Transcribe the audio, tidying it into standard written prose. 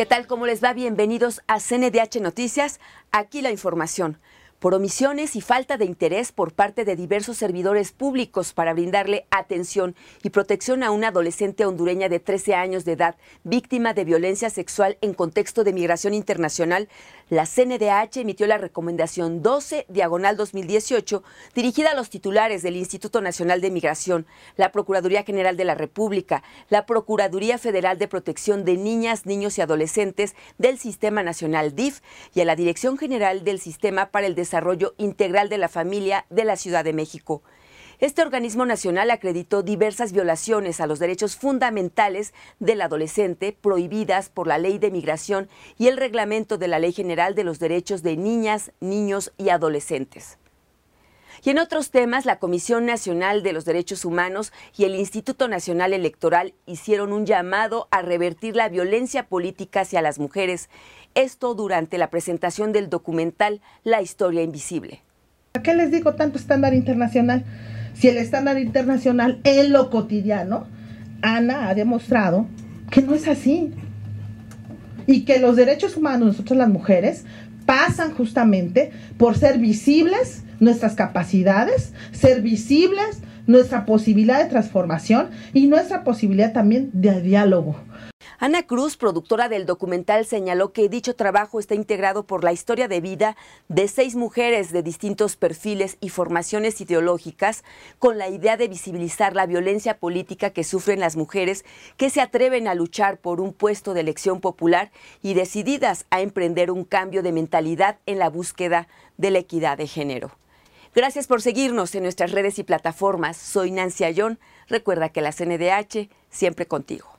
¿Qué tal? ¿Cómo les va? Bienvenidos a CNDH Noticias. Aquí la información. Por omisiones y falta de interés por parte de diversos servidores públicos para brindarle atención y protección a una adolescente hondureña de 13 años de edad, víctima de violencia sexual en contexto de migración internacional, la CNDH emitió la recomendación 12/2018, dirigida a los titulares del Instituto Nacional de Migración, la Procuraduría General de la República, la Procuraduría Federal de Protección de Niñas, Niños y Adolescentes del Sistema Nacional DIF y a la Dirección General del Sistema para el Desarrollo Integral de la Familia de la Ciudad de México. Este organismo nacional acreditó diversas violaciones a los derechos fundamentales del adolescente prohibidas por la Ley de Migración y el Reglamento de la Ley General de los Derechos de Niñas, Niños y Adolescentes. Y en otros temas, la Comisión Nacional de los Derechos Humanos y el Instituto Nacional Electoral hicieron un llamado a revertir la violencia política hacia las mujeres. Esto durante la presentación del documental La Historia Invisible. ¿A qué les digo tanto estándar internacional? Si el estándar internacional en lo cotidiano, Ana ha demostrado que no es así. Y que los derechos humanos, nosotros las mujeres, pasan justamente por ser visibles nuestras capacidades, ser visibles nuestra posibilidad de transformación y nuestra posibilidad también de diálogo. Ana Cruz, productora del documental, señaló que dicho trabajo está integrado por la historia de vida de 6 mujeres de distintos perfiles y formaciones ideológicas, con la idea de visibilizar la violencia política que sufren las mujeres que se atreven a luchar por un puesto de elección popular y decididas a emprender un cambio de mentalidad en la búsqueda de la equidad de género. Gracias por seguirnos en nuestras redes y plataformas. Soy Nancy Ayón. Recuerda que la CNDH siempre contigo.